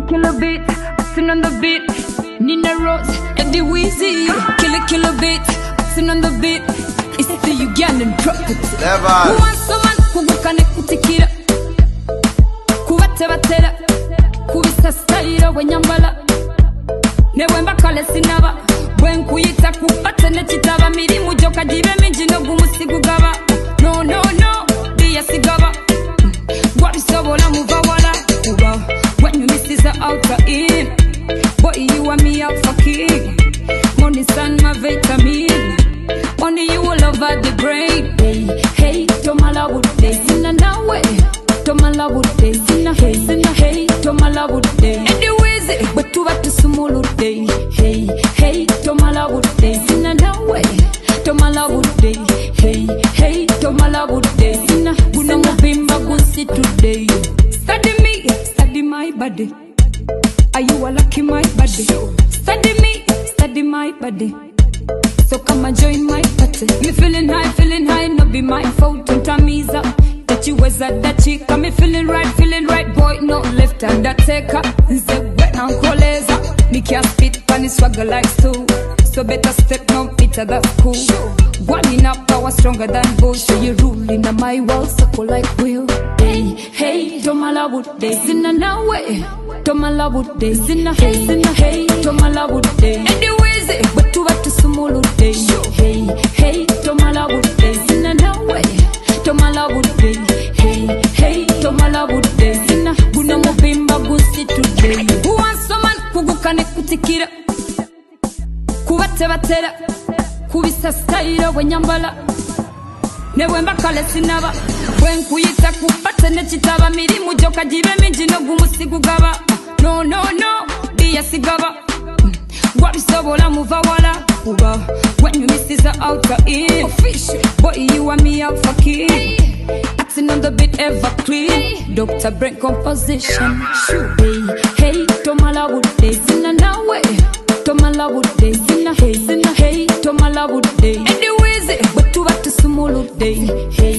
Kill a beat, sing on the beat. Nina Rose, Eddie Weezy. Kill a beat, sing on the beat. It's the Ugandan prophet. Who wants someone who can kutikira? Kubatebatera, kubisa style wenyambala. Newemba kale sinaba. Bwen kuyita kupate ne kitaba mirimu joka jibe minji no gumusigu gaba. No, diya sigaba. What is sobola muva wala uba. When you miss is the outer in. Boy you and me out for king. Money stand my vitamin. Only you will over the brain. Hey, tomala would day. Sina na way. Tomala would day. Sina hey, tomala would day. Anyways, but to what to sumulu day. Hey, tomala would day. Sina na way. Tomala would day. Hey, tomala would day. Sina guna mubimba gunsi today. Study my body. Are you a lucky my body? Study me, study my body. So come and join my party. Me feeling high, no be my fault. Tamiza, that you was at that chick. Me feeling right, boy, no left hand that take up. Say wet and coleza. Me can't spit, pan swagger like stew. So better step no bitter, that's cool. One in up power stronger than bull. So you ruling on my world, circle like wheel. Hey, tomala would day. Sina na way. Tomala would day. Sina hey, tomala would day. Anyways, but to what to sumulu day. Hey, tomala would day. Sina na way. Tomala would day. Hey, tomala would day. Sina guna mubimba gusi today. Who wants someone kugukane kutikira? Kubatebatera, kubisa style wenyambala. Newemba kale sinaba. Bwen kuyita kupate ne kitaba mirimu joka jibe minji no gumusigu gaba. No, diya sigaba. What is sobola muva wala uba. When you miss is the outer in. Boy you and me out for king. Acting on the beat ever clean. Dr. Brent composition. Hey, tomala would day. Sina na way. Tomala would day. Sina hey, tomala would day. Anyways, but to what to sumulu day.